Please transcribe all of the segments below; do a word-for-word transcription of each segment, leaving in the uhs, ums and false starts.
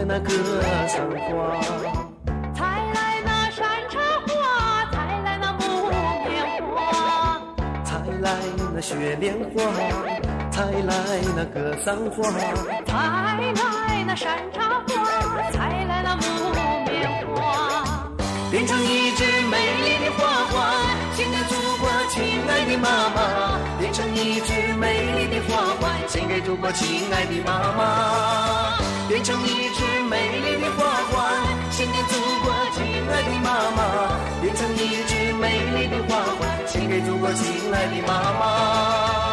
那格桑花， 采来那山茶花，采来那木棉花， 采来那雪莲花，采来那格桑花， 采来那山茶花，采来那木棉花， 变成一枝美丽的花环，献给祖国亲爱的妈妈，变成一枝美丽的花环，献给祖国亲爱的妈妈，变成一枝美丽的花环，献给祖国亲爱的妈妈，变成一枝美丽的花环，献给祖国亲爱的妈妈。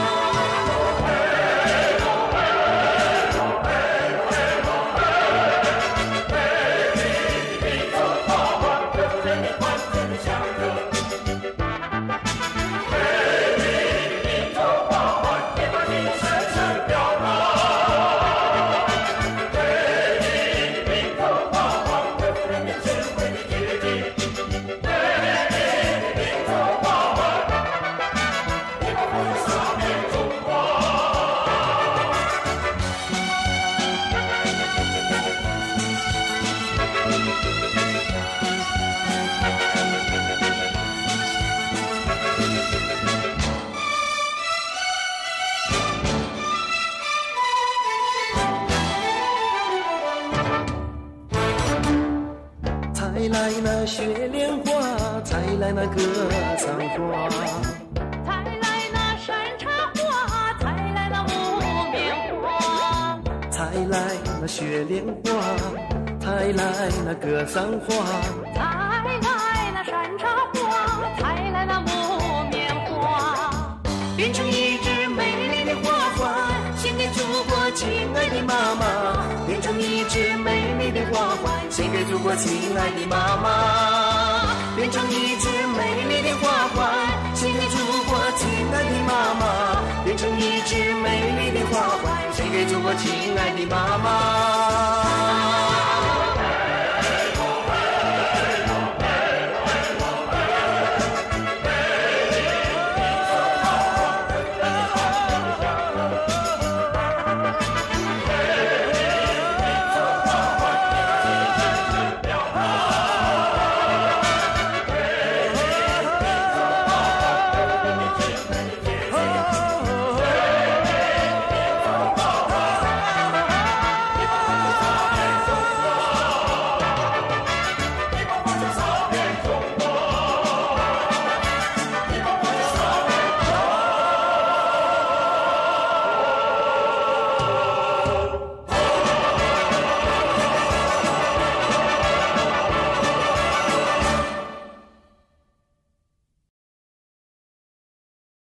采来那雪莲花，采来那格桑花， 采来那山茶花，采来那木棉花， 采来那雪莲花，采来那格桑花， 采来那山茶花，采来那木棉花， 变成一枝美丽的花环，献给祖国亲爱的妈妈，变成一枝美丽的花环，献给祖国亲爱的妈妈，变成一枝美丽的花环，献给祖国亲爱的妈妈，变成一枝美丽的花环，献给祖国亲爱的妈妈。